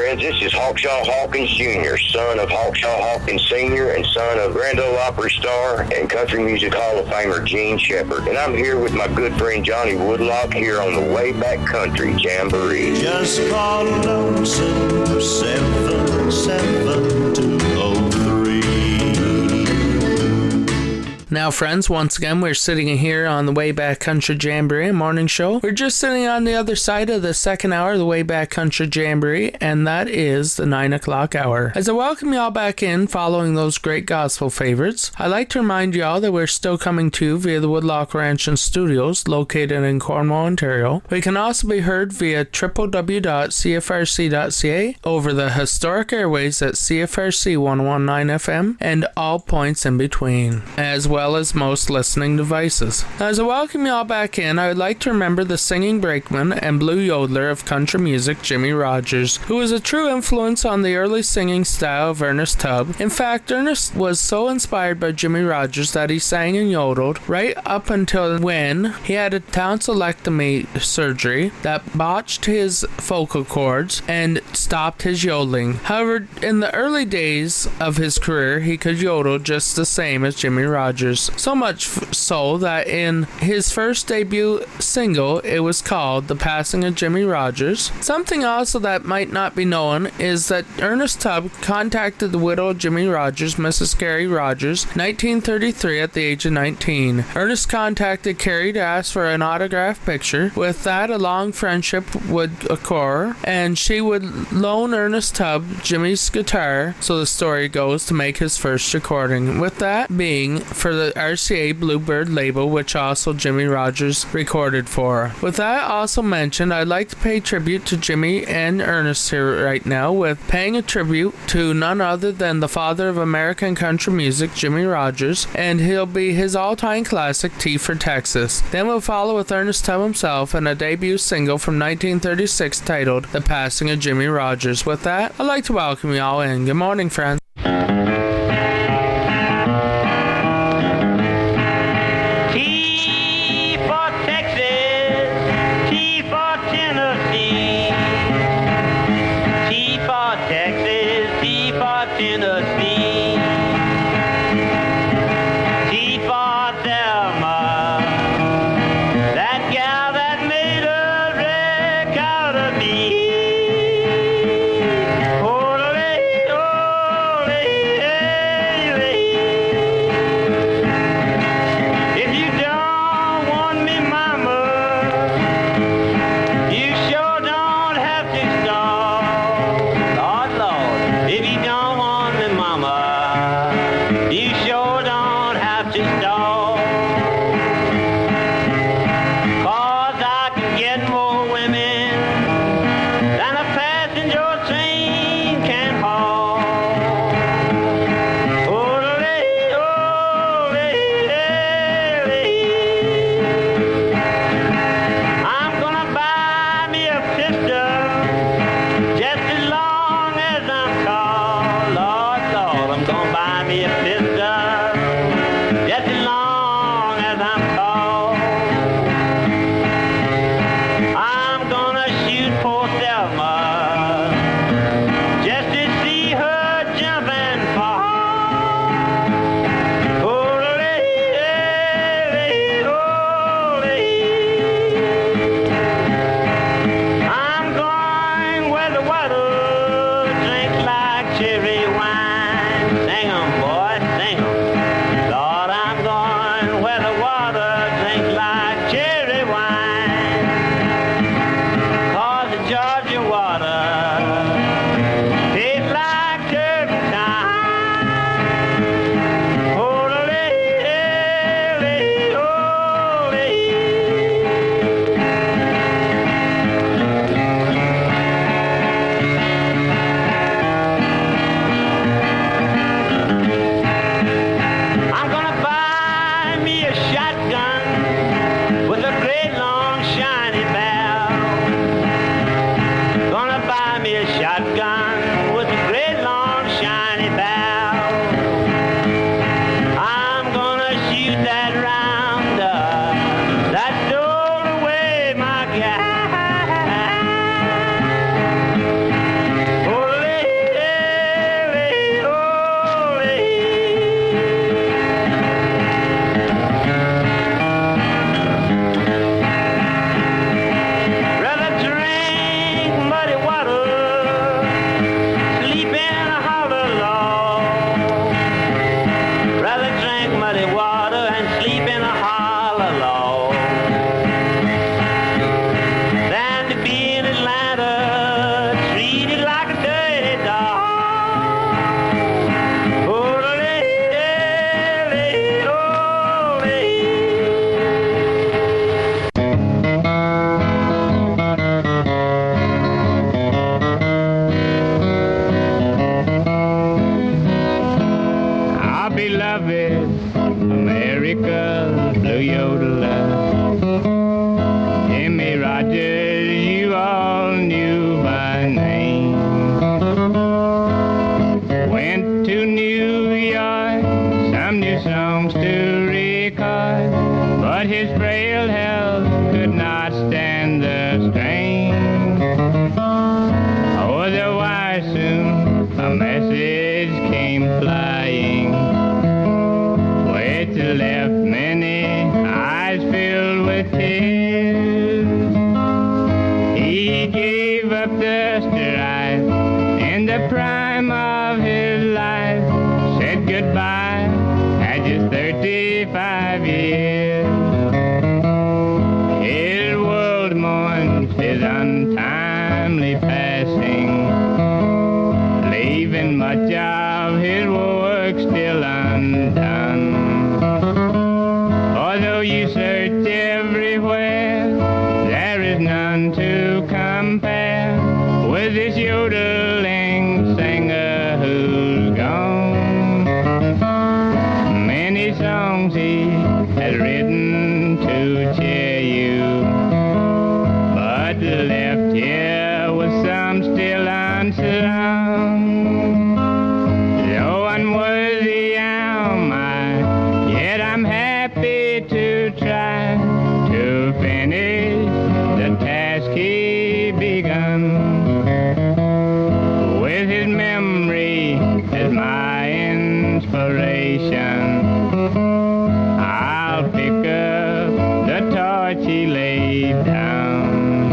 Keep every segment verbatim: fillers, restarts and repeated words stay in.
friends. This is Hawkshaw Hawkins Junior, son of Hawkshaw Hawkins Senior and son of Grand Ole Opry star and Country Music Hall of Famer Gene Shepard. And I'm here with my good friend Johnny Woodlock here on the Way Back Country Jamboree. Just call Lonesome seven seven two oh three. Now, friends, once again, we're sitting here on the Way Back Country Jamboree morning show. We're just sitting on the other side of the second hour of the Way Back Country Jamboree, and that is the nine o'clock hour. As I welcome y'all back in following those great gospel favorites, I'd like to remind y'all that we're still coming to you via the Woodlock Ranch and Studios located in Cornwall, Ontario. We can also be heard via w w w dot c f r c dot c a over the historic airways at C F R C one oh one nine F M and all points in between, as well well as most listening devices. As I welcome y'all back in, I would like to remember the singing brakeman and blue yodeler of country music, Jimmie Rodgers, who was a true influence on the early singing style of Ernest Tubb. In fact, Ernest was so inspired by Jimmie Rodgers that he sang and yodeled right up until when he had a tonsillectomy surgery that botched his vocal cords and stopped his yodeling. However, in the early days of his career, he could yodel just the same as Jimmie Rodgers. So much so that in his first debut single, it was called The Passing of Jimmie Rodgers. Something also that might not be known is that Ernest Tubb contacted the widow of Jimmie Rodgers, Missus Carrie Rodgers, nineteen thirty-three at the age of nineteen. Ernest contacted Carrie to ask for an autograph picture. With that, a long friendship would occur, and she would loan Ernest Tubb Jimmie's guitar, so the story goes, to make his first recording. With that being for the R C A Bluebird label, which also Jimmie Rodgers recorded for. With that also mentioned, I'd like to pay tribute to Jimmie and Ernest here right now with paying a tribute to none other than the father of American country music, Jimmie Rodgers, and he'll be his all-time classic, T for Texas. Then we'll follow with Ernest Tubb himself and a debut single from nineteen thirty-six titled The Passing of Jimmie Rodgers. With that, I'd like to welcome you all in. Good morning, friends. I'm gave up the strife in the prime of his life, said goodbye at just thirty-five years. His world mourns his untimely passing, leaving much of his work still undone. Although you search everywhere, there is none to compare with this yodeling singer who's gone. Many songs he has written to cheer you, but left here with some still unsung. Though unworthy am I, yet I'm happy to try to finish the task he begun. With his memory as my inspiration, I'll pick up the torch he laid down.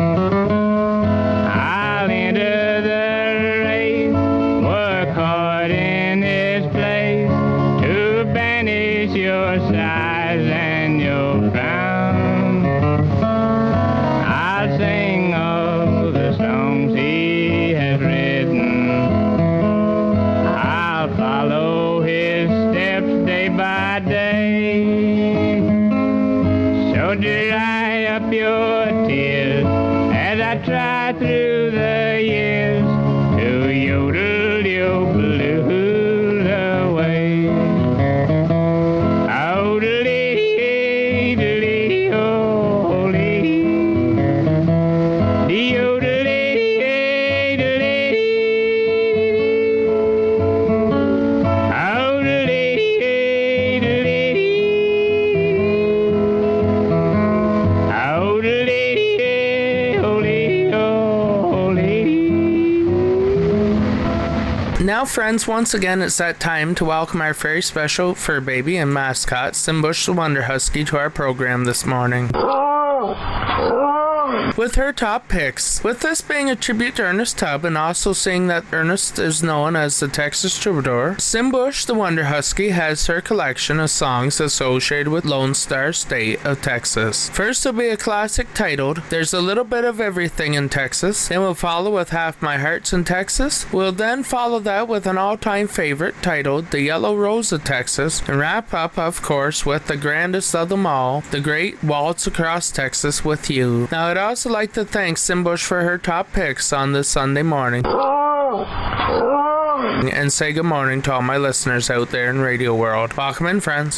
I'll enter the race, work hard in his place to banish your sighs and your frown. I'll sing all the songs he has written. I'll follow his steps day by day. So dry up your tears as I try through the years to yodel your blues away. Oh-de-lee, de-lee, oh-lee. De-oh-de-lee, de-lee. Oh-de-lee, de-lee. Oh-de-lee, oh-lee, oh-lee. Now, friends, once again, it's that time to welcome our very special fur baby and mascot, Simbush the Wonder Husky, to our program this morning with her top picks. With this being a tribute to Ernest Tubb, and also seeing that Ernest is known as the Texas Troubadour, Simbush the Wonder Husky has her collection of songs associated with Lone Star State of Texas. First will be a classic titled There's a Little Bit of Everything in Texas. Then we'll follow with Half My Heart's in Texas. We'll then follow that with an all-time favorite titled The Yellow Rose of Texas, and wrap up, of course, with the grandest of them all, the great Waltz Across Texas with You. Now, I'd also like to thank Simbush for her top picks on this Sunday morning, and say good morning to all my listeners out there in Radio World. Welcome in, friends.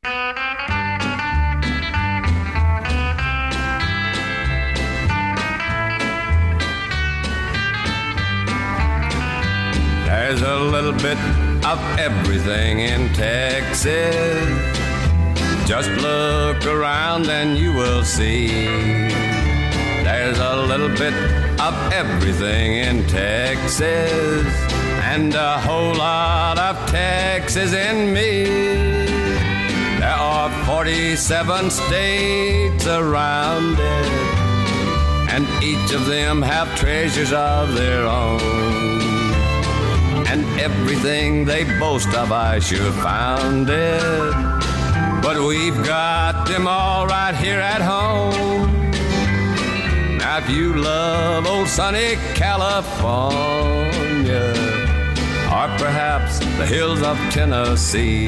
There's a little bit of everything in Texas. Just look around and you will see. There's a little bit of everything in Texas, and a whole lot of Texas in me. There are forty-seven states around it, and each of them have treasures of their own. And everything they boast of I sure found it, but we've got them all right here at home. Now if you love old sunny California, or perhaps the hills of Tennessee,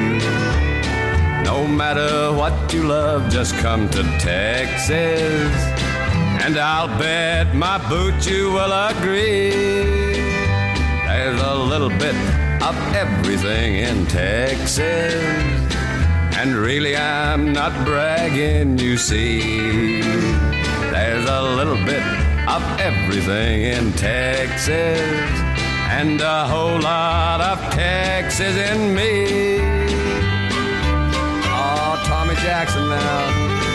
no matter what you love, just come to Texas, and I'll bet my boots you will agree. There's a little bit of everything in Texas, and really I'm not bragging, you see. There's a little bit of everything in Texas, and a whole lot of Texas in me. Oh, Tommy Jackson now.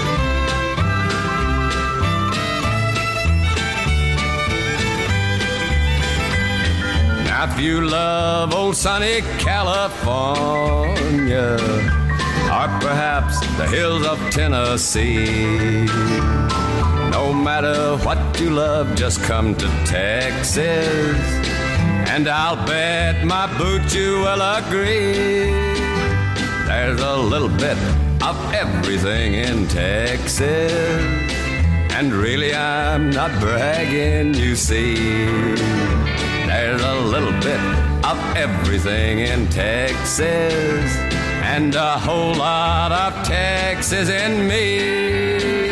Now if you love old sunny California, or perhaps the hills of Tennessee, no No matter what you love, just come to Texas, and I'll bet my boots you will agree. There's a little bit of everything in Texas, and really I'm not bragging, you see. There's a little bit of everything in Texas, and a whole lot of Texas in me.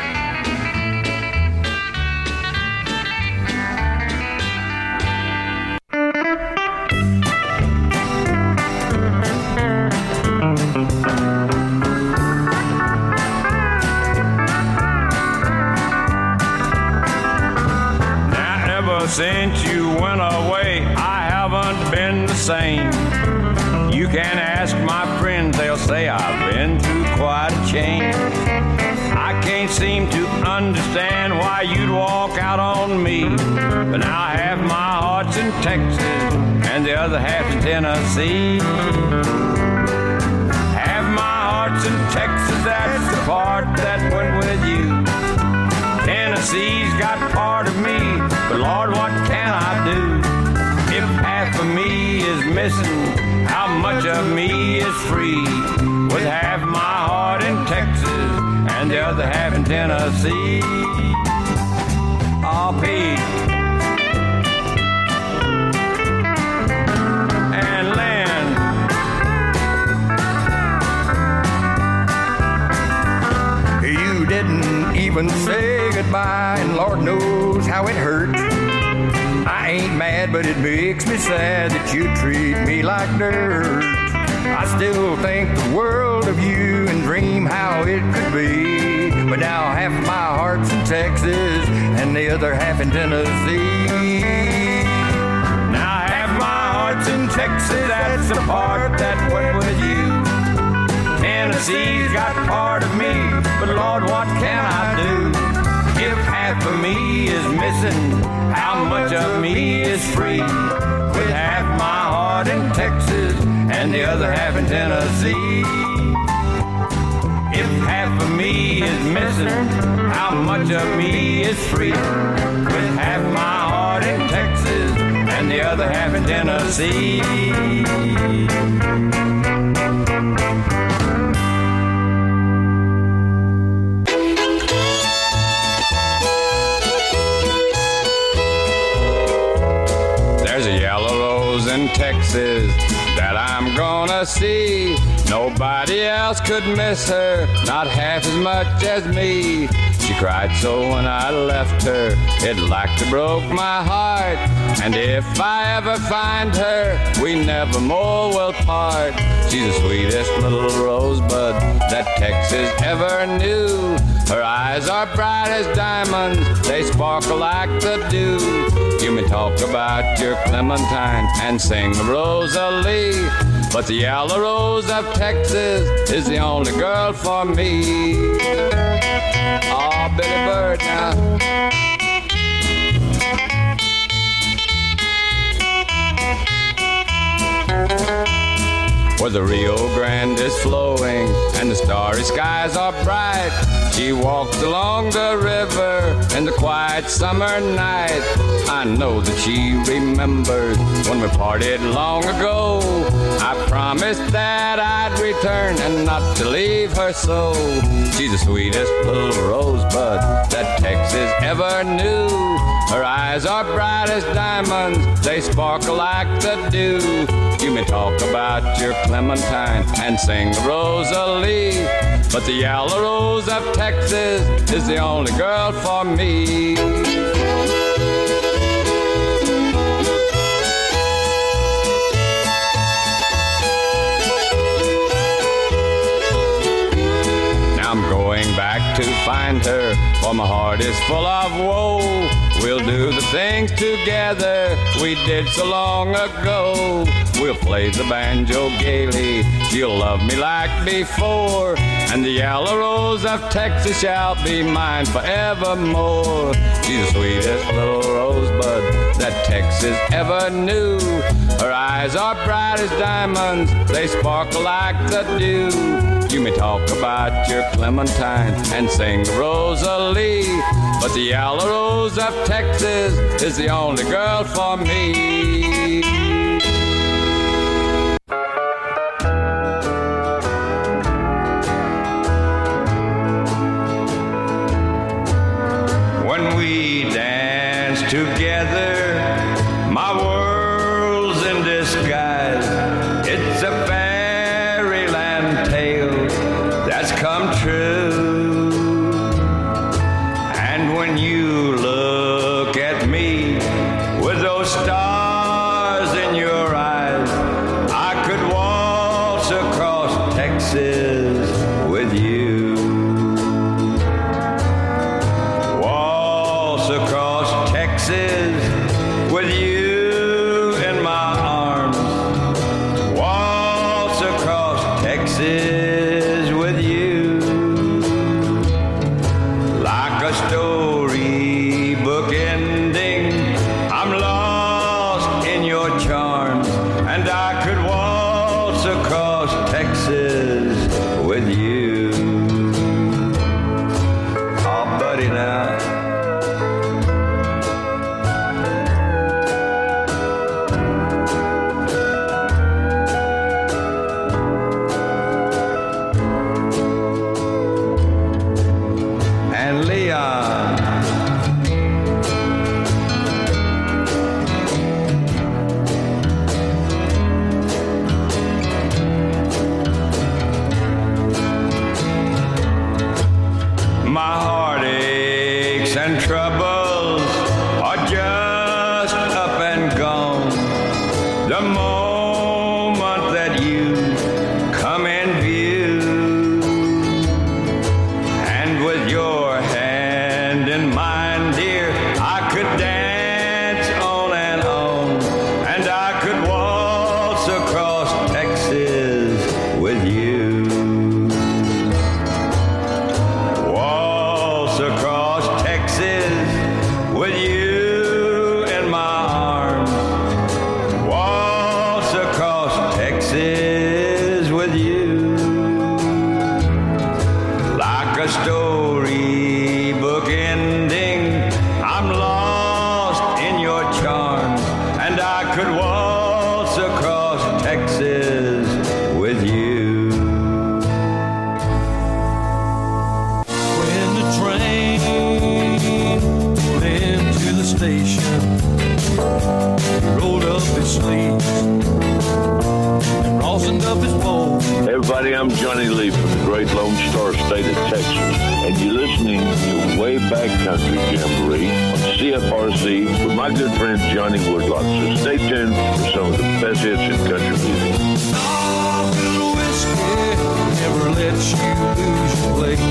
Since you went away, I haven't been the same. You can ask my friends, they'll say I've been through quite a change. I can't seem to understand why you'd walk out on me, but now half my heart's in Texas and the other half in Tennessee. Half my heart's in Texas, that's the part that went with you. Tennessee's got part of me, but Lord, what can I do? If half of me is missing, how much of me is free? With half my heart in Texas and the other half in Tennessee. Oh, Pete and Lynn, you didn't even say goodbye, and Lord knows how it hurts. I ain't mad, but it makes me sad that you treat me like dirt. I still think the world of you and dream how it could be, but now half my heart's in Texas and the other half in Tennessee. Now half my heart's in Texas, that's the part that went with you. Tennessee's got part of me, but Lord, what can I do? If half of me is missing, how much of me is free? With half my heart in Texas and the other half in Tennessee. If half of me is missing, how much of me is free? With half my heart in Texas and the other half in Tennessee. In Texas that I'm gonna see. Nobody else could miss her, not half as much as me. She cried so when I left her, it like to broke my heart. And if I ever find her, we never more will part. She's the sweetest little rosebud that Texas ever knew. Her eyes are bright as diamonds, they sparkle like the dew. You may talk about your Clementine and sing Rosalie, but the yellow rose of Texas is the only girl for me. Oh, Billy Bird now. Where the Rio Grande is flowing and the starry skies are bright, she walks along the river in the quiet summer night. I know that she remembers when we parted long ago. I promised that I'd return and not to leave her so. She's the sweetest little rosebud that Texas ever knew. Her eyes are bright as diamonds, they sparkle like the dew. You may talk about your Clementine and sing Rosalie, but the yellow rose of Texas is the only girl for me. Now I'm going back to find her, for my heart is full of woe. We'll do the things together we did so long ago. We'll play the banjo gaily, she'll love me like before, and the yellow rose of Texas shall be mine forevermore. She's the sweetest little rosebud that Texas ever knew. Her eyes are bright as diamonds, they sparkle like the dew. You may talk about your Clementine and sing Rosalie, but the yellow rose of Texas is the only girl for me. When we dance together, my world's in disguise. It's a fairyland tale that's come true. And when you look at me with those stars in your eyes, I could waltz across Texas with you. Waltz across Texas with you in my arms. Waltz across Texas with you. Like a storybook ending, I'm lost in your charms, and I could waltz across Texas with you. Oh, buddy, now. And Leon. My heartaches and troubles are just up and gone. The moment that you come in view, and with your hand in mine, dear, I could dance on and on, and I could waltz across Texas with you. Waltz across Texas with you in my arms. Waltz across Texas with you. Like a storybook ending, I'm lost in your charms, and I could waltz across Texas with you. When the train pulled into the station, he rolled up his sleeves and rosined up his bowl. Everybody, I'm Johnny Lee from the great Lone Star State of Texas, and you're listening to Way Back Country Jamboree on C F R C with my good friend Johnny Woodlock. So stay tuned for some of the best hits in country music. Oh, little whiskey never lets you lose your place.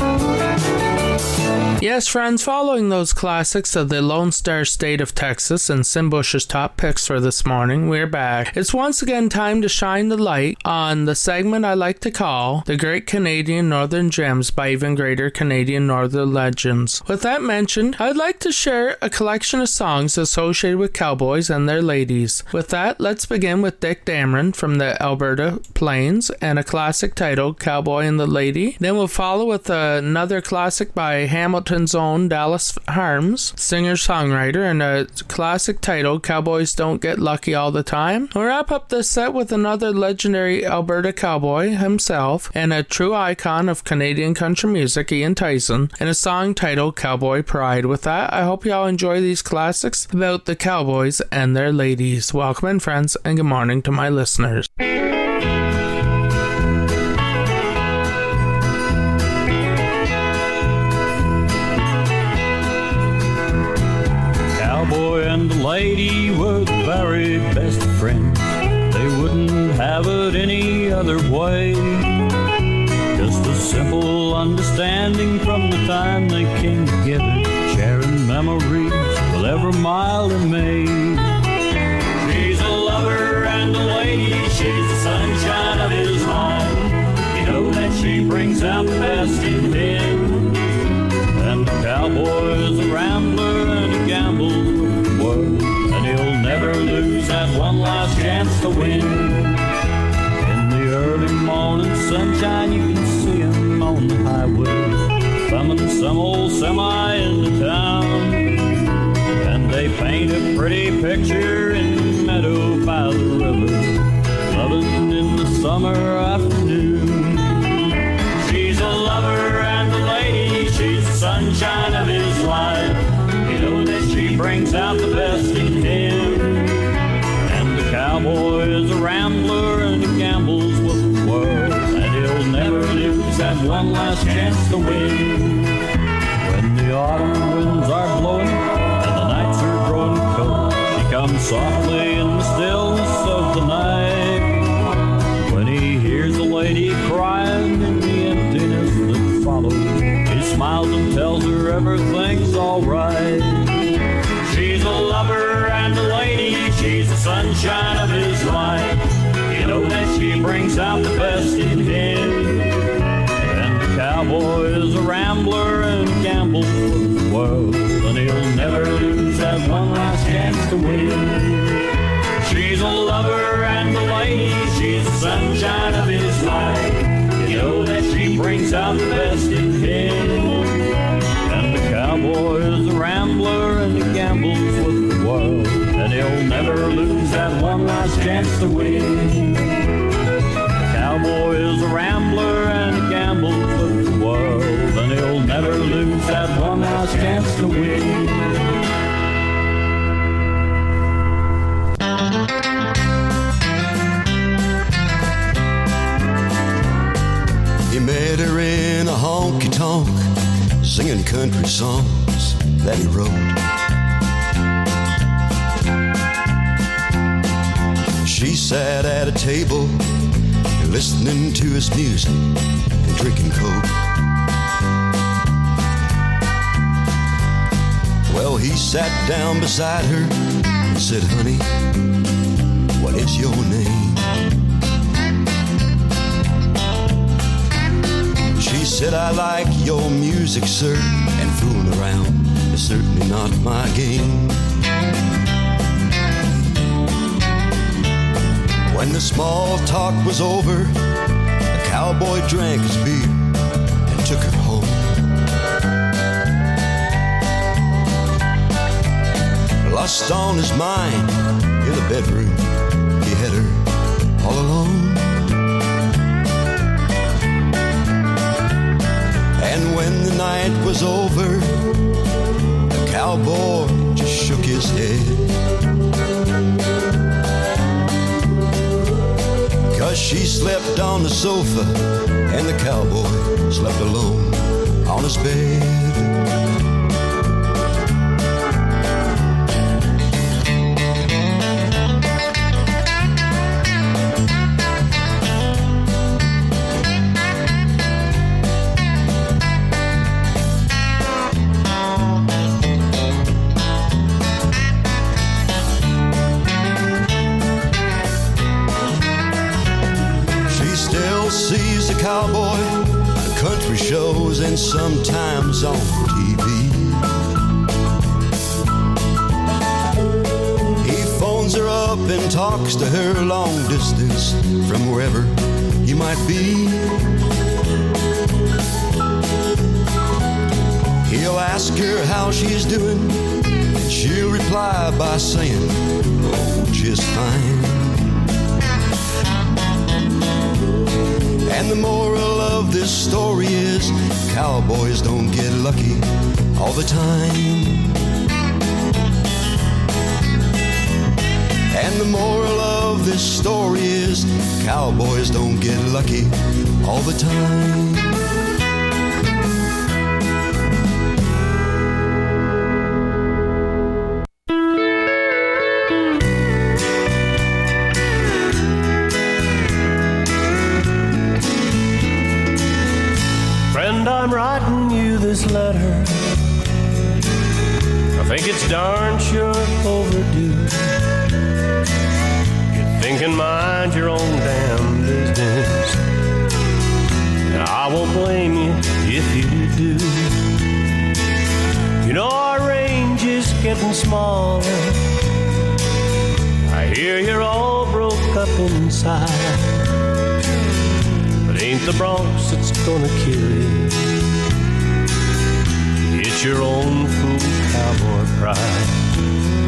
Yes, friends, following those classics of the Lone Star State of Texas and Simbush's top picks for this morning, we're back. It's once again time to shine the light on the segment I like to call The Great Canadian Northern Gems by Even Greater Canadian Northern Legends. With that mentioned, I'd like to share a collection of songs associated with cowboys and their ladies. With that, let's begin with Dick Dameron from the Alberta Plains and a classic titled Cowboy and the Lady. Then we'll follow with another classic by Hamilton's own Dallas Harms, singer-songwriter, and a classic titled Cowboys Don't Get Lucky All the Time. We'll wrap up this set with another legendary Alberta cowboy himself and a true icon of Canadian country music, Ian Tyson, and a song titled Cowboy Pride. With that, I hope you all enjoy these classics about the cowboys and their ladies. Welcome in, friends, and good morning to my listeners. Cowboy and the lady were the very best friends. They wouldn't have it any other way. Just a simple understanding from the time they came together, sharing memories with every mile they made. She's a lover and a lady, she's the sunshine of his home. You know that she brings out the best in men. And the cowboy is a rambler and a gamble with the world, and he'll never lose that one last chance to win. In the early morning sunshine, you can see him on the highway, thumbing some old semi in the they paint a pretty picture in the meadow by the river, loving in the summer afternoon. She's a lover and a lady, she's the sunshine of his life. You know that she brings out the best in him. And the cowboy is a rambler and he gambles with the world, and he'll never lose that one last chance to win. When the autumn winds are blowing and the nights are growing cold, she comes softly in the stillness of the night. When he hears a lady crying in the emptiness that follows, he smiles and tells her everything's alright. She's a lover and a lady, she's the sunshine of his life. You know that she brings out the best in him. And the cowboy is a rambler and gambles with the world, and he'll never lose that one last chance to win. She's a lover and a lady, she's the sunshine of his life. You know that she brings out the best in him. And the cowboy is a rambler and he gambles with the world, and he'll never lose that one last chance to win. The cowboy is a rambler and he gambles with the world, and he'll never lose that one last chance to win. He met her in a honky-tonk, singing country songs that he wrote. She sat at a table, listening to his music and drinking Coke. Well, he sat down beside her and said, "Honey, what is your name?" She said, "I like your music, sir, and fooling around is certainly not my game." When the small talk was over, the cowboy drank his beer and took her home. Lost on his mind in the bedroom, he had her all alone. And when the night was over, the cowboy just shook his head. 'Cause she slept on the sofa and the cowboy slept alone on his bed. Sees the cowboy on country shows and sometimes on T V. He phones her up and talks to her long distance from wherever he might be. He'll ask her how she's doing, and she'll reply by saying, "Oh, just fine." And the moral of this story is, cowboys don't get lucky all the time. And the moral of this story is, cowboys don't get lucky all the time. I'm writing you this letter. I think it's darn sure overdue. You think and mind your own damn business, and I won't blame you if you do. You know our range is getting smaller. I hear you're all broke up inside, but ain't the Bronx that's gonna kill you. It's your own fool cowboy pride.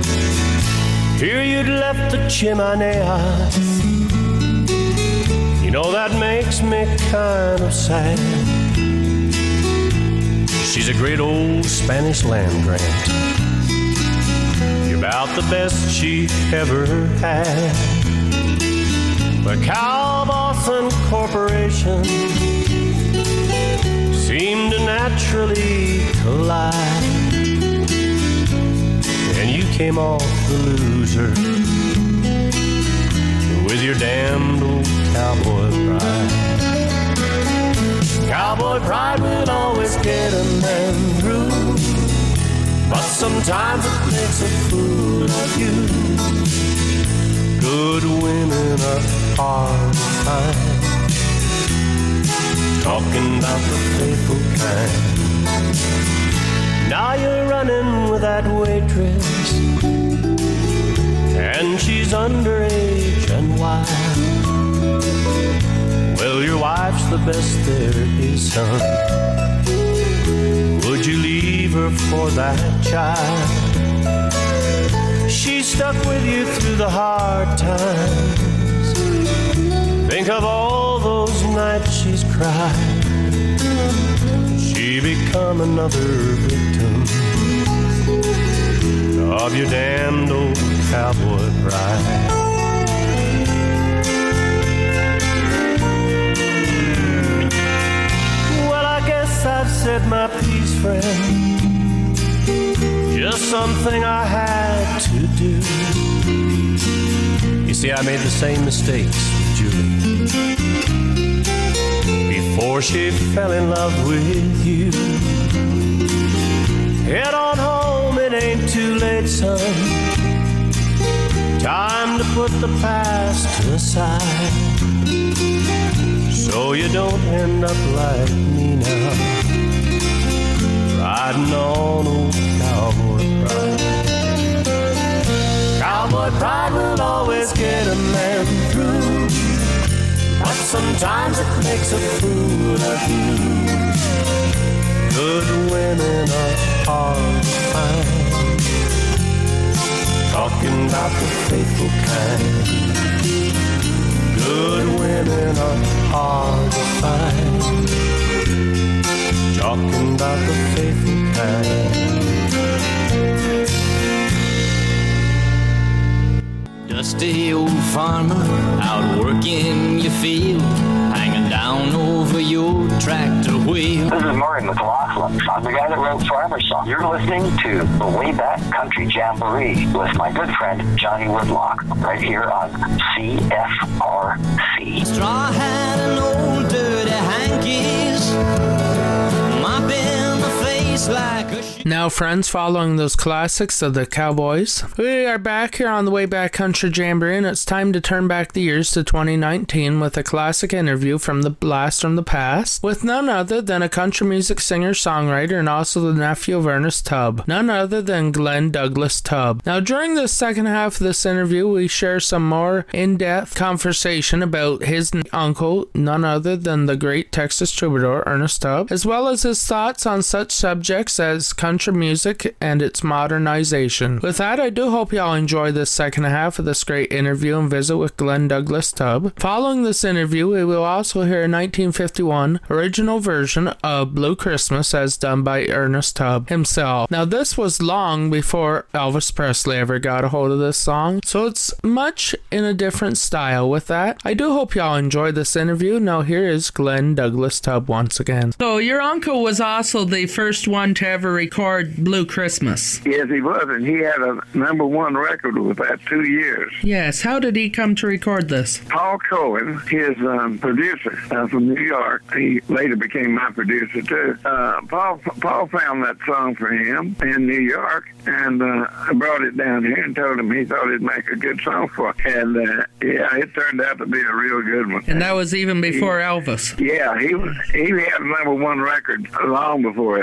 hear you'd left the chimenea. You know that makes me kind of sad. She's a great old Spanish land grant. You're about the best she ever had. But Cal Boston Corporation seemed to naturally collide, and you came off the loser with your damned old cowboy pride. Cowboy pride will always get a man through, but sometimes it makes a fool of you. Good women are hard to find, talking about the faithful kind. Now you're running with that waitress, and she's underage and wild. Well, your wife's the best there is, son. Would you leave her for that child? She stuck with you through the hard times. Think of all those nights she's cried. She become another victim of your damned old cowboy pride. Well, I guess I've said my piece, friend. Just something I had to do. You see, I made the same mistakes with Julie before she fell in love with you. Head on home, it ain't too late, son. Time to put the past aside, so you don't end up like me now, riding on old cowboy pride. Cowboy pride will always get a man through, but sometimes it makes a fool of you. Good women are hard to find, talking about the faithful kind. Good women are hard to find, talking about the faithful kind. Dusty old farmer out working your field, hanging down over your tractor wheel. This is Murray McLaughlin. I'm the guy that wrote Farmer Song. You're listening to the Wayback Country Jamboree with my good friend Johnny Woodlock, right here on C F R C. Straw hat and old dirty hankies, mopping the face like a Now, friends, following those classics of the Cowboys, we are back here on the Wayback Country Jamboree, and it's time to turn back the years to twenty nineteen with a classic interview from the Blast from the Past with none other than a country music singer-songwriter and also the nephew of Ernest Tubb, none other than Glenn Douglas Tubb. Now, during the second half of this interview, we share some more in-depth conversation about his uncle, none other than the great Texas troubadour Ernest Tubb, as well as his thoughts on such subjects as country music and its modernization. With that, I do hope y'all enjoy this second half of this great interview and visit with Glenn Douglas Tubb. Following this interview, we will also hear a nineteen fifty-one original version of Blue Christmas as done by Ernest Tubb himself. Now, this was long before Elvis Presley ever got a hold of this song, so it's much in a different style. With that, I do hope y'all enjoy this interview. Now, here is Glenn Douglas Tubb once again. So, your uncle was also the first one to ever record Blue Christmas. Yes, he was, and he had a number one record with that two years. Yes, how did he come to record this? Paul Cohen, his um, producer uh, from New York, he later became my producer too. Uh, Paul Paul found that song for him in New York and uh, brought it down here and told him he thought it'd make a good song for him. And uh, yeah, it turned out to be a real good one. And that was even before he, Elvis. Yeah, he was. He had a number one record long before Elvis.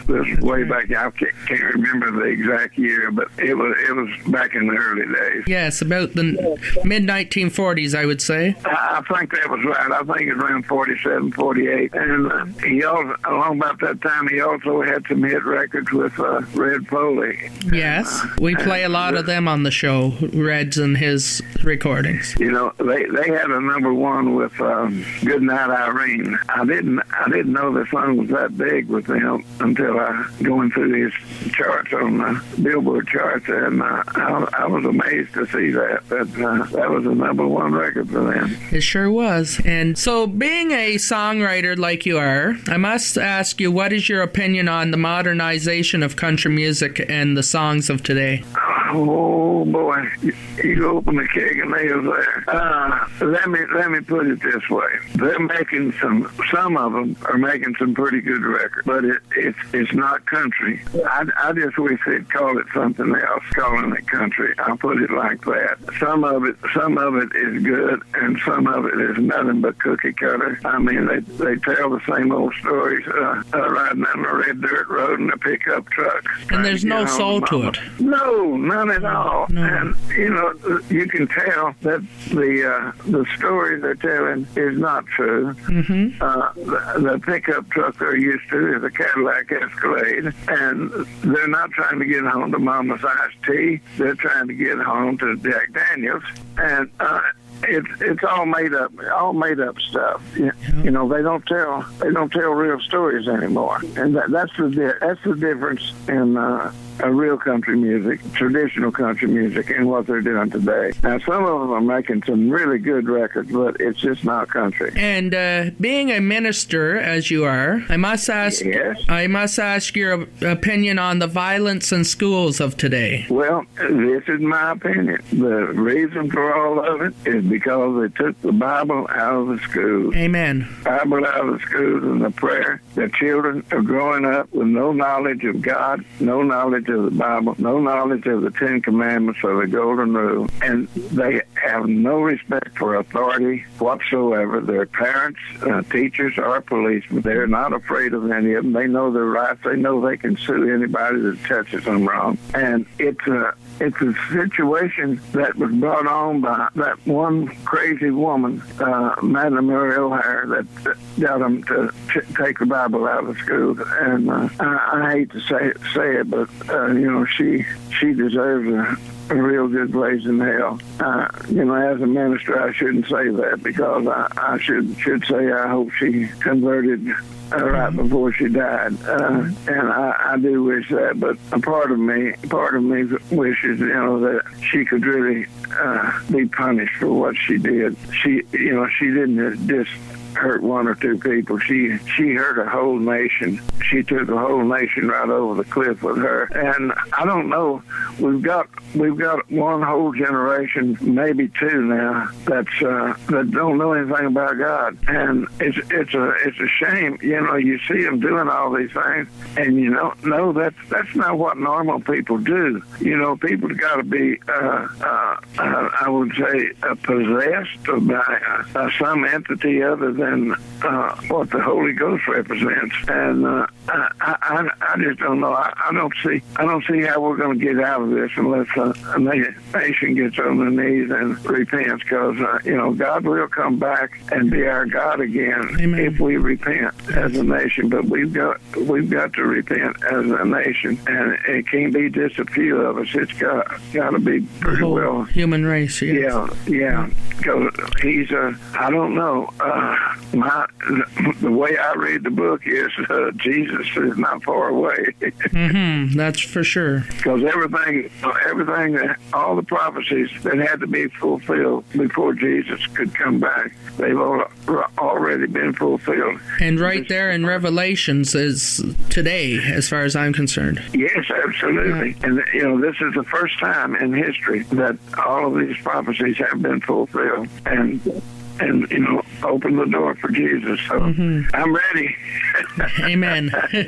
this way back. I can't, can't remember the exact year, but it was it was back in the early days. Yes, about the mid nineteen forties, I would say. I, I think that was right. I think it was around forty-seven, forty-eight. And uh, he also, along about that time, he also had some hit records with uh, Red Foley. Yes, and, uh, we play a lot of them on the show, Red's and his recordings. You know, they they had a number one with um, Goodnight Irene. I didn't I didn't know the song was that big with them until I going through these charts on the Billboard charts, and uh, I, I was amazed to see that. That uh, that was a number one record for them. It sure was. And so, being a songwriter like you are, I must ask you, what is your opinion on the modernization of country music and the songs of today? Oh boy, you, you open the keg of nails there. Uh, let me let me put it this way: they're making some. Some of them are making some pretty good records, but it, it's it's not country. I, I just wish they'd call it something else, calling it country. I'll put it like that. Some of it, some of it is good, and some of it is nothing but cookie cutter. I mean, they they tell the same old stories, uh, uh, riding on a red dirt road in a pickup truck. And there's no soul to it. No, none at all. No. And you know, you can tell that the uh, the story they're telling is not true. Mm-hmm. Uh, the, the pickup truck they're used to is a Cadillac Escalade, and they're not trying to get home to Mama's Iced Tea. They're trying to get home to Jack Daniels, and uh, it's it's all made up, all made up stuff. You, you know, they don't tell they don't tell real stories anymore, and that, that's the di- that's the difference in uh, a real country music, traditional country music, and what they're doing today. Now, some of them are making some really good records, but it's just not country. And uh, being a minister, as you are, I must ask. Yes. I must ask your opinion on the violence in schools of today. Well, this is my opinion. The reason for all of it is because they took the Bible out of the schools. Amen. Bible out of the schools and the prayer. The children are growing up with no knowledge of God, no knowledge of the Bible, no knowledge of the Ten Commandments or the Golden Rule, and they have no respect for authority whatsoever. Their parents, uh, teachers, or policemen, they're not afraid of any of them. They know their rights. They know they can sue anybody that touches them wrong. And it's a It's a situation that was brought on by that one crazy woman, uh, Madam Mary O'Hare, that got them to t- take the Bible out of school. And uh, I, I hate to say it, say it, but uh, you know, she she deserves a, a real good place in hell. Uh, you know, as a minister, I shouldn't say that because I, I should should say I hope she converted Uh, right before she died, uh, and I, I do wish that. But a part of me, part of me wishes, you know, that she could really uh, be punished for what she did. She, you know, she didn't just hurt one or two people. She she hurt a whole nation. She took a whole nation right over the cliff with her. And I don't know. We've got we've got one whole generation, maybe two now, that's uh, that don't know anything about God. And it's it's a it's a shame. You know, you see them doing all these things, and you know, no, that's that's not what normal people do. You know, people got to be, uh, uh, uh, I would say, uh, possessed by uh, some entity other than uh, what the Holy Ghost represents. And uh, I, I, I just don't know. I, I don't see. I don't see how we're going to get out of this unless uh, a nation gets on their knees and repents. Because uh, you know, God will come back and be our God again. Amen. If we repent as a nation. But we've got we've got to repent as a nation, and it can't be just a few of us. It's got got to be pretty well human race. Yes. Yeah, yeah. Because he's a. I don't know. Uh, my the way I read the book is uh, Jesus is not far away. Mm-hmm, that's for sure. Because everything, everything, all the prophecies that had to be fulfilled before Jesus could come back, they've all, already been fulfilled. And right there in Revelations is today, as far as I'm concerned. Yes, absolutely. Yeah. And you know, this is the first time in history that all of these prophecies have been fulfilled. And and you know, open the door for Jesus. So mm-hmm. I'm ready. Amen.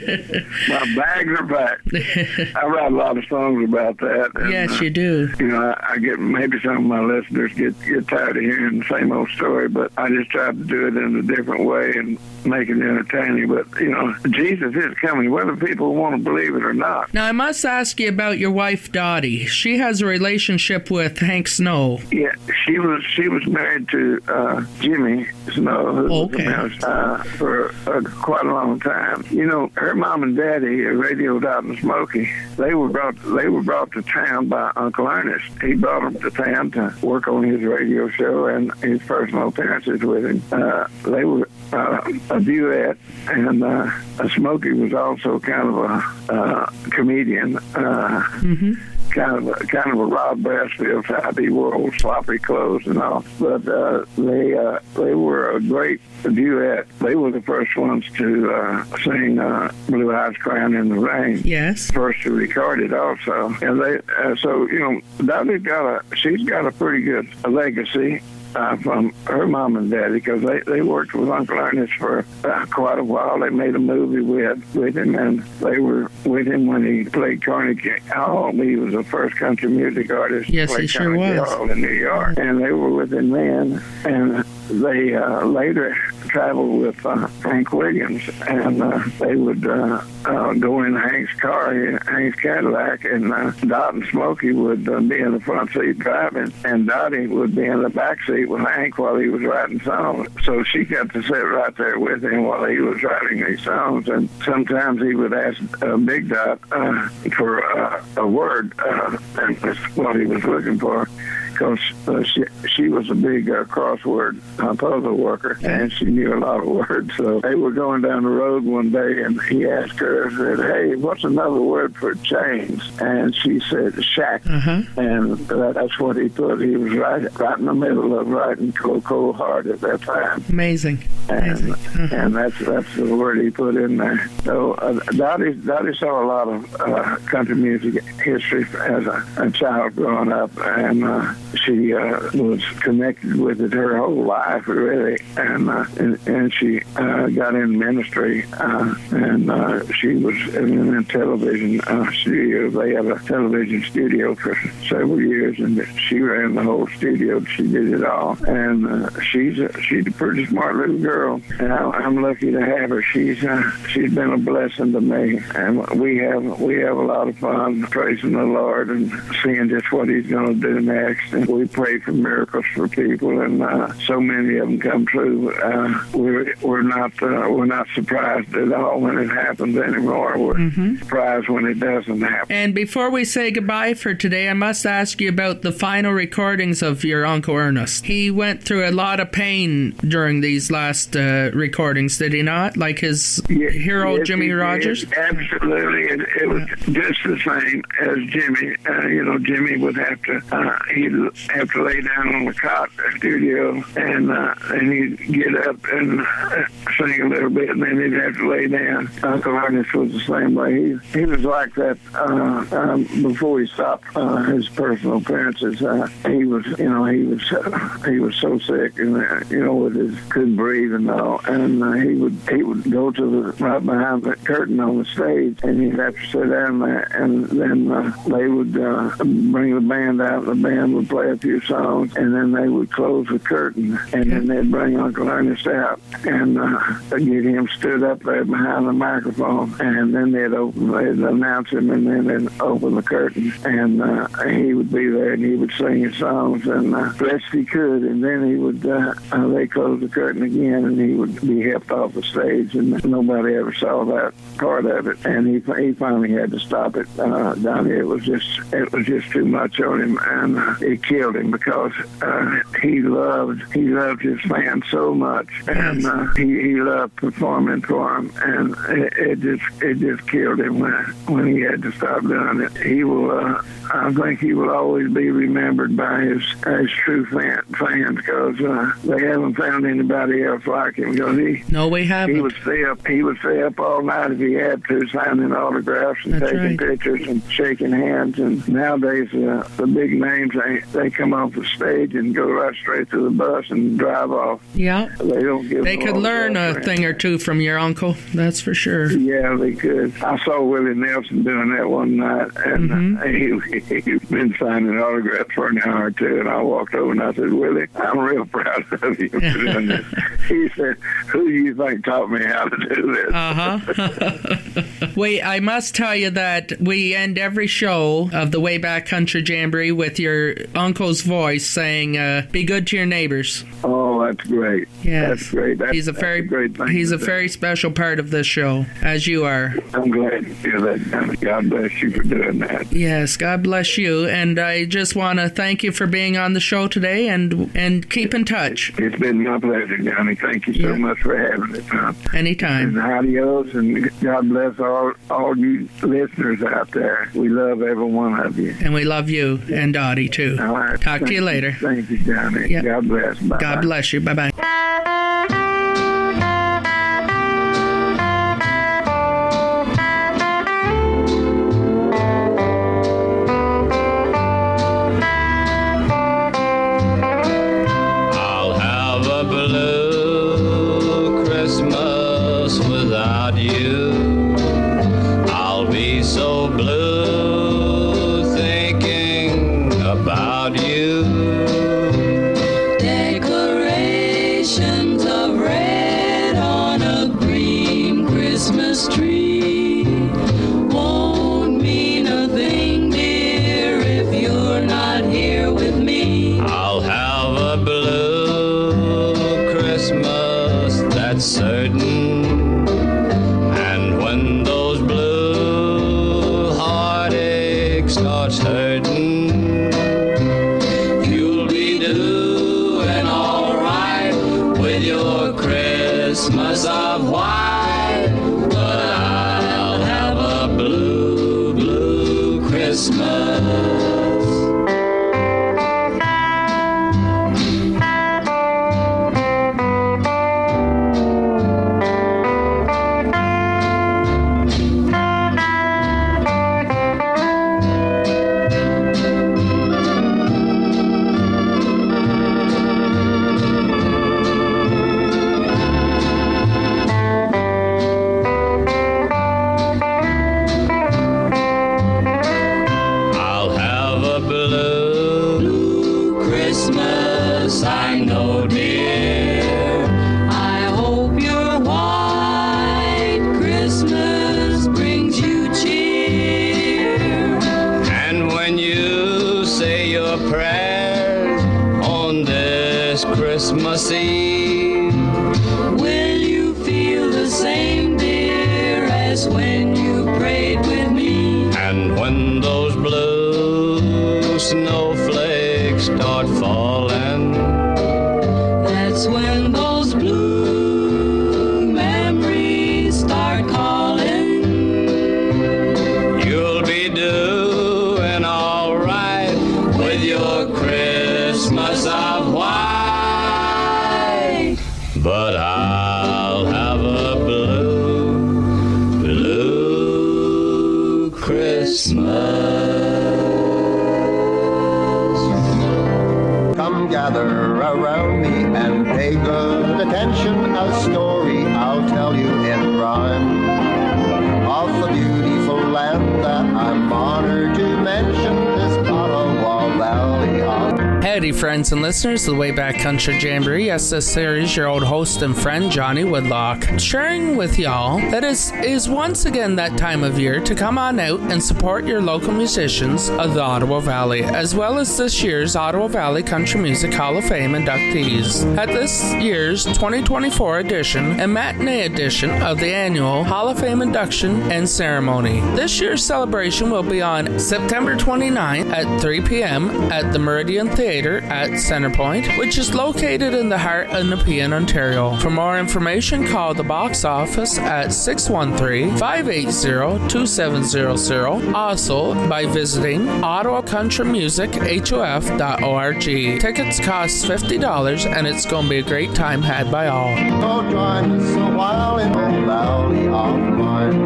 My bags are packed. I write a lot of songs about that. And, yes, uh, you do. You know, I, I get maybe some of my listeners get get tired of hearing the same old story, but I just try to do it in a different way and make it entertaining. But you know, Jesus is coming, whether people want to believe it or not. Now, I must ask you about your wife, Dottie. She has a relationship with Hank Snow. Yeah, she was she was married to uh, Jimmy Snow, who okay. was uh, for uh, quite a long time. You know, her mom and daddy radioed out in Smoky. They were brought they were brought to town by Uncle Ernest. He brought them to town to work on his radio show and his personal appearances with him. Uh, they were uh, a duet, and uh, Smokey was also kind of a uh, comedian. Uh, mm-hmm. Kind of a kind of a Rod Brasfield type. He wore old sloppy clothes and all, but uh, they uh, they were a great duet. They were the first ones to uh, sing uh, "Blue Eyes Crying in the Rain." Yes, first to record it also, and they uh, so you know Dottie's got a she's got a pretty good legacy. Uh, from her mom and daddy, because they, they worked with Uncle Ernest for uh, quite a while. They made a movie with with him, and they were with him when he played Carnegie Hall. He was the first country music artist yes, to play he sure Carnegie was. Hall in New York. And they were with him then, and they uh, later traveled with uh, Hank Williams, and uh, they would uh, uh, go in Hank's car, Hank's Cadillac, and uh, Dot and Smokey would uh, be in the front seat driving, and Dottie would be in the back seat with Hank while he was writing songs. So she got to sit right there with him while he was writing these songs, and sometimes he would ask uh, Big Dot uh, for uh, a word, uh, and that's what he was looking for. Because uh, she, she was a big uh, crossword uh, puzzle worker, and she knew a lot of words. So they were going down the road one day, and he asked her, said, "Hey, what's another word for chains?" And she said, "Shack." Uh-huh. And that, that's what he put. He was right, right in the middle of writing Cold, Cold Heart at that time. Amazing. And, Amazing. Uh-huh. and that's that's the word he put in there. So uh, Dottie, Dottie saw a lot of uh, country music history as a, a child growing up, and uh, she uh, was connected with it her whole life, really, and uh, and, and she uh, got in ministry, uh, and uh, she was in a television uh, studio. They had a television studio for several years, and she ran the whole studio. She did it all, and uh, she's a, she's a pretty smart little girl, and I, I'm lucky to have her. She's uh, she's been a blessing to me, and we have we have a lot of fun praising the Lord and seeing just what He's going to do next. And we pray for miracles for people, and uh, so many of them come true. Uh, we're we're not uh, we're not surprised at all when it happens anymore. We're mm-hmm. surprised when it doesn't happen. And before we say goodbye for today, I must ask you about the final recordings of your Uncle Ernest. He went through a lot of pain during these last uh, recordings, did he not? Like his yes, hero yes, Jimmy he Rogers? Did. Absolutely. It, it was just the same as Jimmy. Uh, you know, Jimmy would have to uh, he'd have to lay down on the cot in the studio, and uh, and he'd get up and uh, sing a little bit, and then he'd have to lay down. Uncle Ernest was the same way. He, he was like that uh, um, before he stopped uh, his personal appearances. Uh, he was, you know, he was uh, he was so sick, and uh, you know, with his couldn't breathe and all, and uh, he would he would go to the right behind the curtain on the stage, and he'd have to sit down there, and then uh, they would uh, bring the band out. The band would play a few songs, and then they would close the curtain, and then they'd bring Uncle Ernest out and uh, get him stood up there behind the microphone, and then they'd open, they'd announce him, and then they'd open the curtain, and uh, he would be there, and he would sing his songs, and uh, best he could, and then he would, uh, uh, they closed the curtain again, and he would be helped off the stage, and nobody ever saw that part of it, and he he finally had to stop it. Uh, down here, it was just it was just too much on him, and uh, it killed him because uh, he loved he loved his fans so much, and uh, he, he loved performing for them, and it, it just it just killed him when when he had to stop doing it. He will, uh, I think, he will always be remembered by his his true fan, fans because uh, they haven't found anybody else like him. Because he no, we haven't. He would stay up. He would stay up all night if he had to, signing autographs and That's taking right. pictures and shaking hands. And nowadays, uh, the big names ain't they come off the stage and go right straight to the bus and drive off. Yeah. They don't give They could learn a thing or two from your uncle, that's for sure. Yeah, they could. I saw Willie Nelson doing that one night, and mm-hmm. he, he'd been signing autographs for an hour or two, and I walked over and I said, Willie, I'm real proud of you for doing this. He said, who do you think taught me how to do this? Uh-huh. Wait, I must tell you that we end every show of the Way Back Country Jamboree with your uncle's voice saying, uh, be good to your neighbors. Oh, that's great. Yes. That's great. That's, he's a very, a great thing he's a say. very special part of this show, as you are. I'm glad to hear that. God bless you for doing that. Yes, God bless you. And I just want to thank you for being on the show today, and and keep in touch. It's been my pleasure, Johnny. Thank you so yeah. much for having it. Huh? Anytime. And adios, and God bless all, all you listeners out there. We love every one of you. And we love you and Dottie, too. All right. Talk Thank to you later. You. Thank you, Johnny. Yep. God bless. Bye-bye. God bless you. Bye-bye. Christmas Eve. Will you feel the same, dear, as when you prayed with me? And when those blue snowflakes start falling, that's when those blue memories start calling. You'll be doing all right with your Christmas of white. But I'll have a blue, blue Christmas. Come gather around me and pay good attention. A story I'll tell you in rhyme of the beautiful land that I'm honored to mention, this Ottawa Valley of. Howdy, friends and listeners of the Way Back Country Jamboree. Yes, this series, your old host and friend, Johnny Woodlock, sharing with y'all that it is once again that time of year to come on out and support your local musicians of the Ottawa Valley, as well as this year's Ottawa Valley Country Music Hall of Fame inductees. At this year's twenty twenty-four edition and matinee edition of the annual Hall of Fame induction and ceremony. This year's celebration will be on September twenty-ninth at three p.m. at the Meridian Theatre at Centrepoint, which is located in the heart of Nepean, Ontario. For more information, call the box office at six one three, five eight zero, two seven zero zero. Also by visiting ottawa country music hof dot org. Tickets cost fifty dollars and it's going to be a great time had by all. So join us a while in the valley of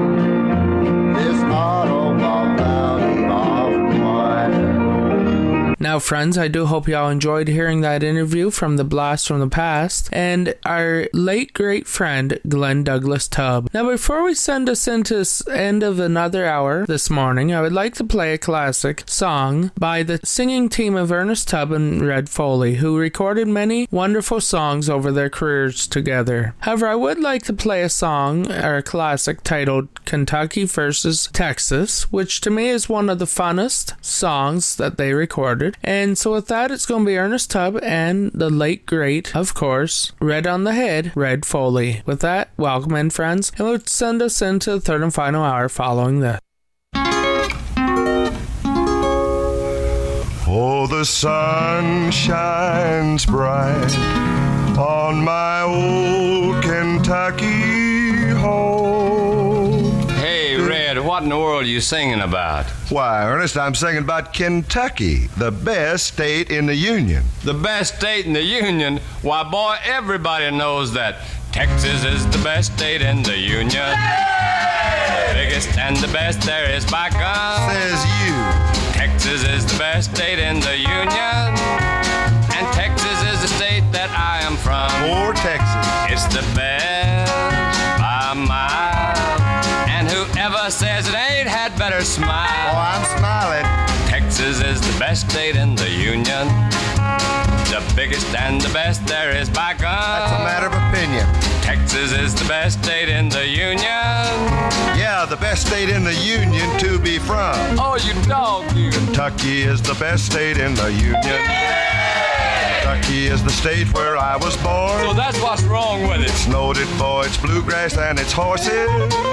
mine, this Ottawa Valley of mine. Now, friends, I do hope y'all enjoyed hearing that interview from the Blast from the Past and our late great friend, Glenn Douglas Tubb. Now, before we send us into the end of another hour this morning, I would like to play a classic song by the singing team of Ernest Tubb and Red Foley, who recorded many wonderful songs over their careers together. However, I would like to play a song, or a classic, titled Kentucky versus Texas, which to me is one of the funnest songs that they recorded. And so with that, it's going to be Ernest Tubb and the late great, of course, Red on the Head, Red Foley. With that, welcome in, friends, and we'll send us into the third and final hour following this. Oh, the sun shines bright on my old Kentucky home. Hey, Red, what in the world are you singing about? Why, Ernest, I'm singing about Kentucky, the best state in the Union. The best state in the Union? Why, boy, everybody knows that. Texas is the best state in the Union. The biggest and the best there is by God. Says you. Texas is the best state in the Union. And Texas is the state that I am from. Poor Texas. It's the best by a mile. And whoever says it ain't had better smile. Oh, I'm smiling. Texas is the best state in the Union. The biggest and the best there is by God. That's a matter of opinion. Texas is the best state in the Union. Yeah, the best state in the Union to be from. Oh, you dog, you. Kentucky is the best state in the Union. Yeah! Kentucky is the state where I was born. So that's what's wrong with it. It's noted for its bluegrass and its horses.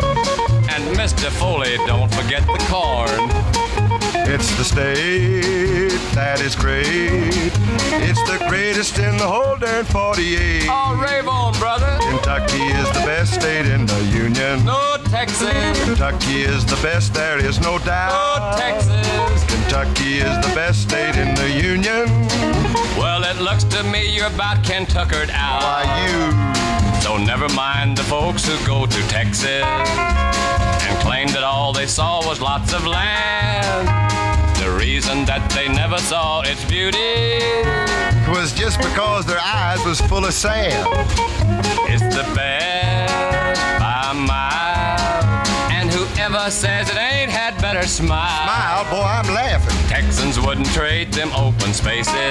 And Mister Foley, don't forget the corn. It's the state that is great. It's the greatest in the whole darn forty-eight. Oh, rave on, brother. Kentucky is the best state in the Union. No, Texas. Kentucky is the best, there is no doubt. No, Texas. Kentucky is the best state in the Union. Well, it looks to me you're about Kentuckered out. Why, you. So never mind the folks who go to Texas and claim that all they saw was lots of land. The reason that they never saw its beauty was just because their eyes was full of sand. It's the best by a mile. And whoever says it ain't had better smile. Smile, boy, I'm laughing. Texans wouldn't trade them open spaces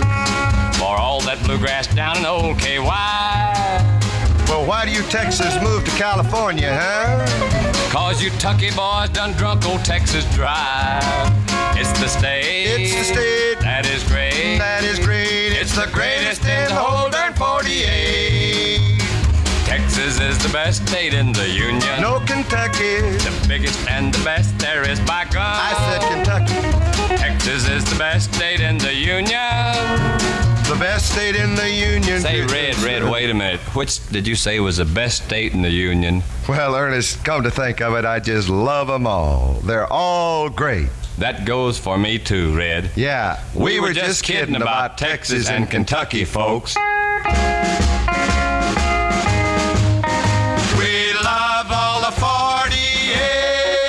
for all that bluegrass down in old K Y. Well, why do you Texans move to California, huh? Cause you Tucky boys done drunk old Texas dry. It's the state. It's the state. That is great. That is great. It's the greatest in the whole darn forty-eight. Texas is the best state in the Union. No, Kentucky. The biggest and the best there is by God. I said Kentucky. Texas is the best state in the Union. The best state in the Union. Say, Red, Red, wait a minute. Which did you say was the best state in the Union? Well, Ernest, come to think of it, I just love them all. They're all great. That goes for me too, Red. Yeah. We, we were, were just, just kidding, kidding about Texas and, and Kentucky, folks. We love all the forty-eight.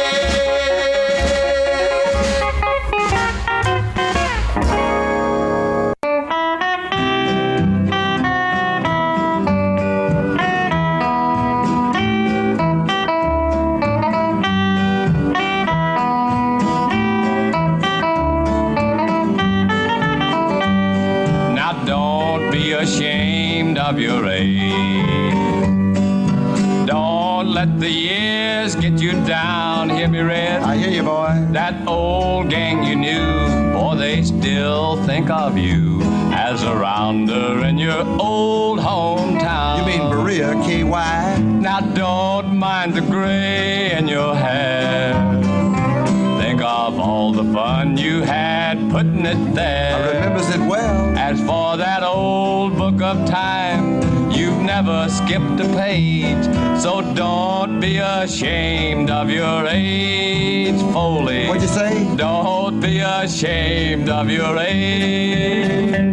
Ashamed of your age. Don't let the years get you down. Hear me, Red? I hear you, boy. That old gang you knew, boy, they still think of you as a rounder in your old hometown. You mean Berea, K Y? Now don't mind the gray in your hair. Think of all the fun you had putting it there. I remembers it well. As for that old book of time, you've never skipped a page. So don't be ashamed of your age, Foley. What'd you say? Don't be ashamed of your age.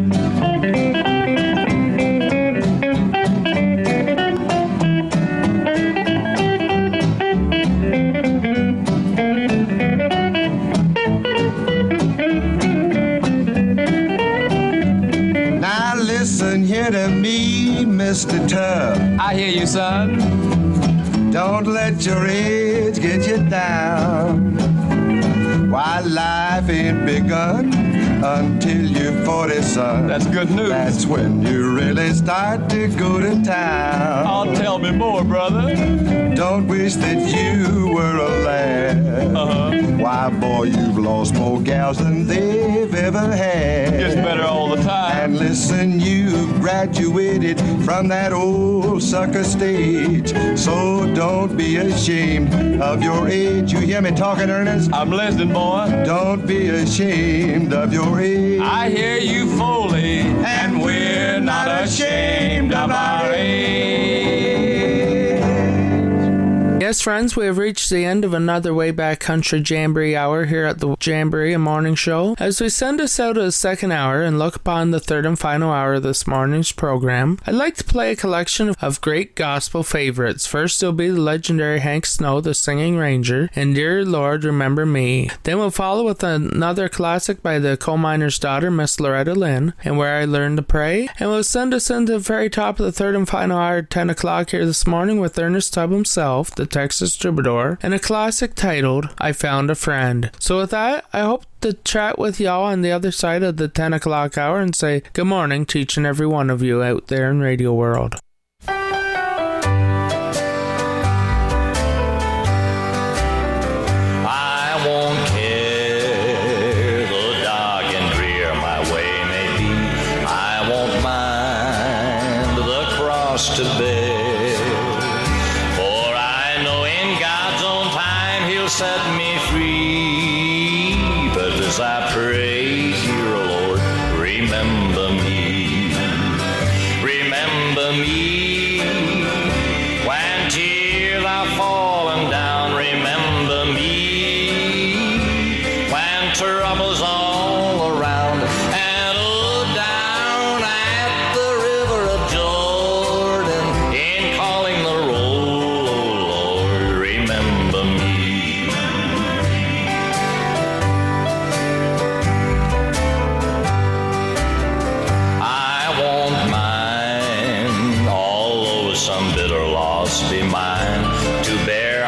ahead of me, Mister Tough. I hear you, son. Don't let your age get you down. While life ain't begun until you're forty, son. That's good news. That's when you really start to go to town. Oh, tell me more, brother. Don't wish that you were a lad. Uh-huh. Why, boy, you've lost more gals than they've ever had. Gets better all the time. And listen, you've graduated from that old sucker stage. So don't be ashamed of your age. You hear me talking, Ernest? I'm listening, boy. Don't be ashamed of your age. I hear you fully, and we're not ashamed of our age. Yes, friends, we have reached the end of another Way Back Country Jamboree Hour here at the Jamboree and Morning Show. As we send us out of the second hour and look upon the third and final hour of this morning's program, I'd like to play a collection of great gospel favorites. First, it'll be the legendary Hank Snow, the Singing Ranger, and Dear Lord, Remember Me. Then we'll follow with another classic by the coal miner's daughter, Miss Loretta Lynn, and Where I Learned to Pray. And we'll send us into the very top of the third and final hour at ten o'clock here this morning with Ernest Tubb himself, the Texas Troubadour, and a classic titled I Found a Friend. So with that, I hope to chat with y'all on the other side of the ten o'clock hour and say good morning to each and every one of you out there in Radio World. I won't care though dark and drear my way may be. I won't mind the cross to bear. Set me free, but as I pray, dear Lord, remember me, remember me, when tears are falling down, remember me, when troubles all around, and oh, down at the river of Jordan, in calling the roll, oh Lord, remember me. Be mine to bear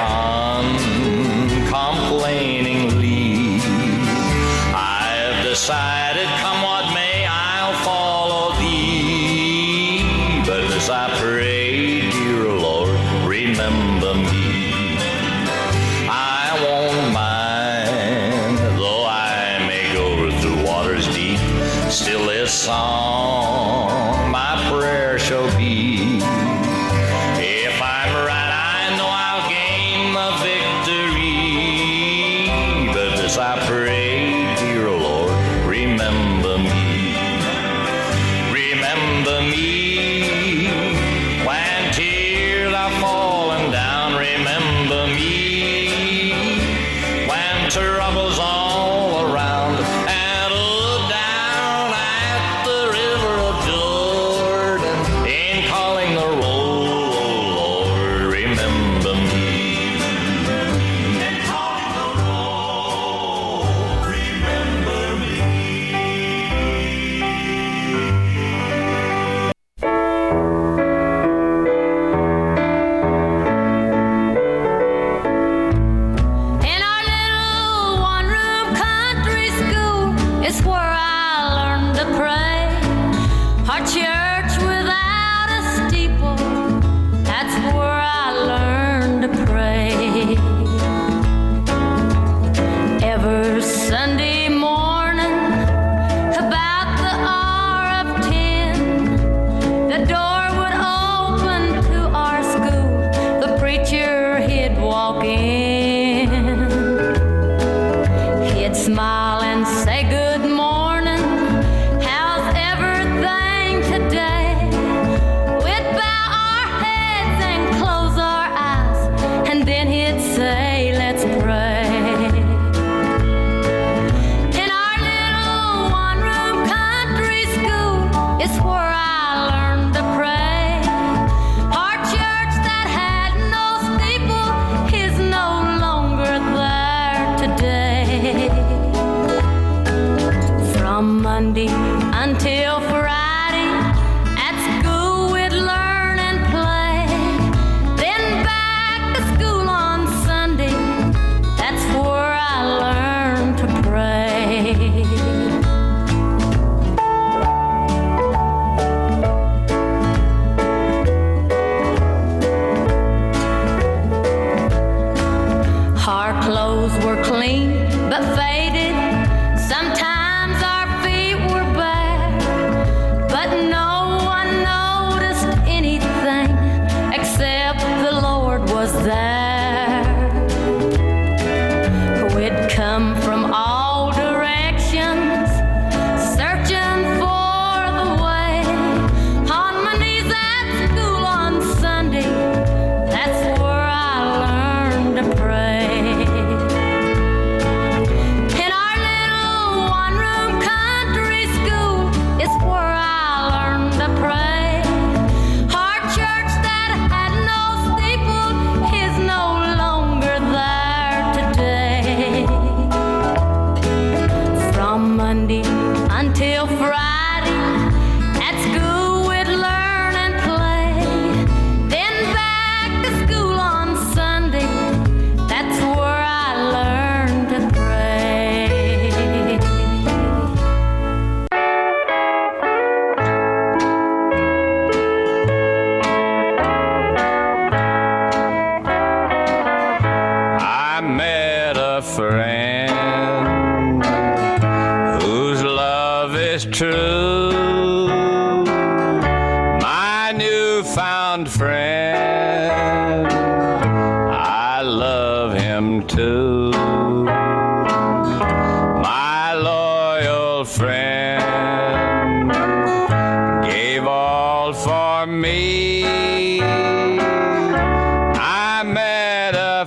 uncomplainingly. I've decided, come what may, I'll follow thee. But as I pray, dear Lord, remember me. I won't mind, though I may go through waters deep. Still this song my prayer shall be. I pray, dear Lord, remember me. Remember me, when tears are falling down. Remember me, when troubles all around. And oh, down at the river of Jordan, in calling the roll, oh Lord, remember me. Monday until Friday at true. My newfound friend, I love him too. My loyal friend gave all for me. I met a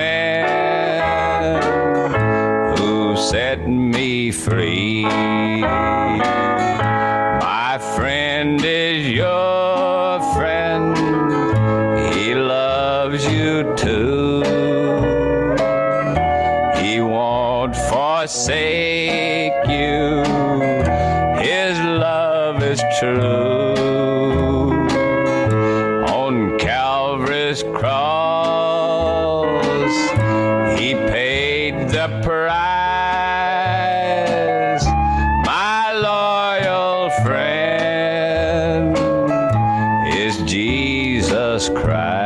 friend who set me free. My friend is your friend. He loves you too. He won't forsake you. His love is true. On Calvary's cross, he paid the price. My loyal friend is Jesus Christ.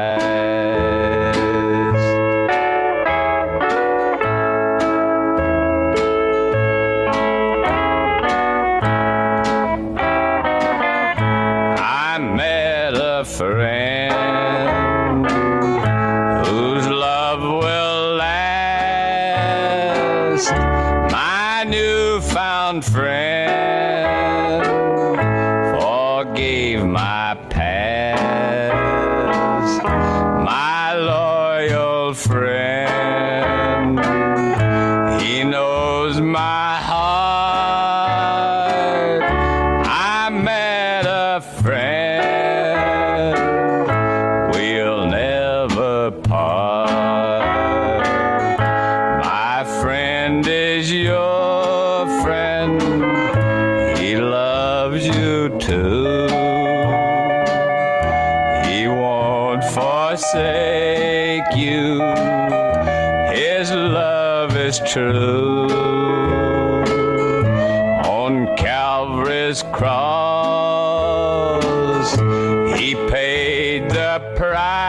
I met a friend whose love will last. My newfound friend forgave my past. My loyal friend, he knows my heart. I met a friend, we'll never part. My friend is your friend. He loves you too. He won't forsake you. His love is true. On Calvary's cross, he paid the price.